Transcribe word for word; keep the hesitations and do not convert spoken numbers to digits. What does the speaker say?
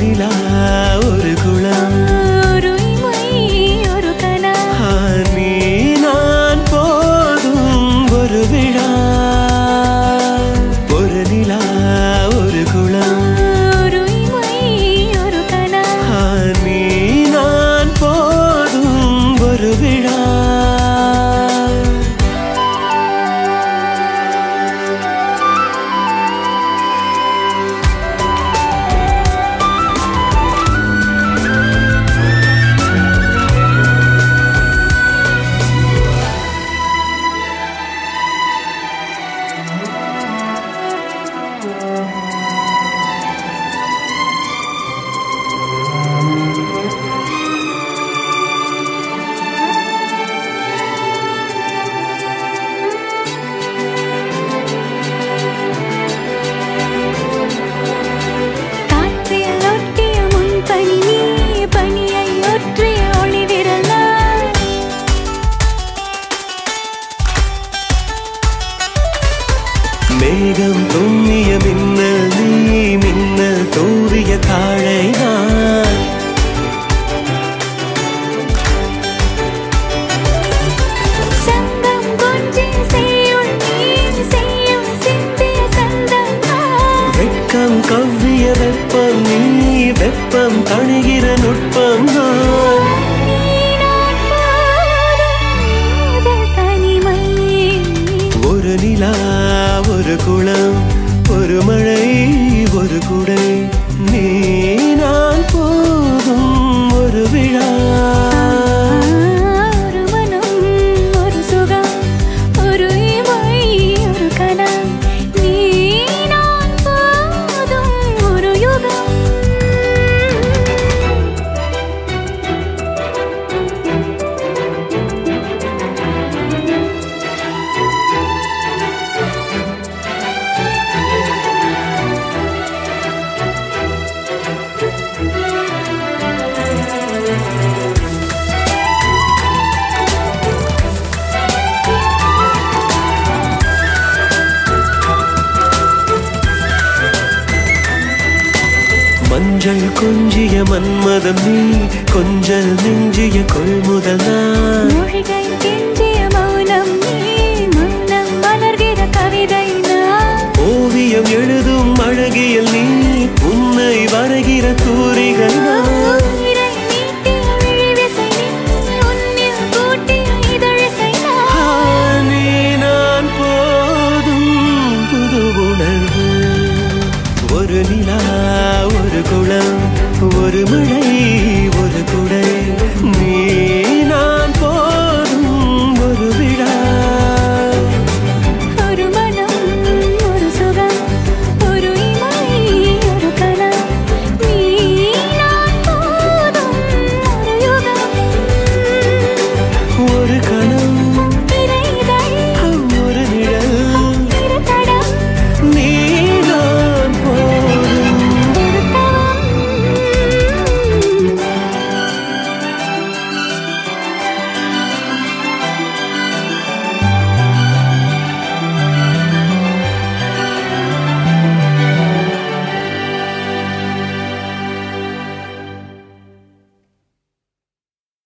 நிலா ஒரு குளம் ஒரு இமை ஒரு கனா நீ நான் போதும் ஒரு விழா ஒரு நிலா ஒரு குளம் ஒரு இமை ஒரு கனா நீ நான் போதும் ஒரு விழா மேகம் துண்ணிய மின்னல் நீ மின்னல் தூவிய தாழை நான் சங்கம் கொஞ்சி செய்யுள் நீ செய்யும் சிந்திய சந்தம் வெட்கம் கவ்விய வெப்பம் நீ வெப்பம் தணிகிற நுட்பம் ஒரு நிலா ஒரு குளம் ஒரு மழை ஒரு குடை நீ நான் போதும் ஒரு விழா ஒரு மனம் ஒரு சுகம் ஒரு இமை ஒரு கனா நீ நான் போதும் ஒரு யுகம் மஞ்சள் கொஞ்சிய மன்மதம் நீ கொஞ்சல் நெஞ்சிய கொள்முதல் நான் மொழிகை கெஞ்சிய மௌனம் நீ மௌனம் மலர்கிற கவிதை நான் ஓவியம் எழுதும் அழகியல் நீ உன்னை வரைகிற தூரிகை நான் உயிரை நீட்டிய விழிவிசை நீ உன்னில் கூட்டிய இதழிசை நான் நீ நான் போதும் புது உணர்வு ஒரு நிலா ஒரு குளம் ஒரு மழை